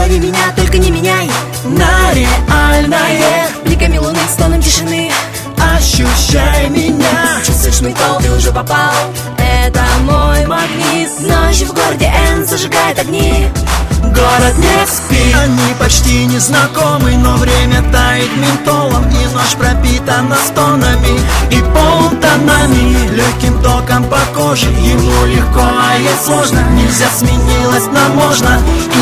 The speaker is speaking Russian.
Лови меня, только не меняй на реальное. Бликами луны, стоном тишины. Ощущай меня. Чувствуешь мой пол, ты уже попал. Это мой магнит. Ночью в городе Н зажигает огни. Город не спит. Они почти незнакомы, но время тает ментолом. И ночь пропитана стонами и полутонами. Легким током по коже, ему легко, а ей сложно. Нельзя, сменилось, нам можно.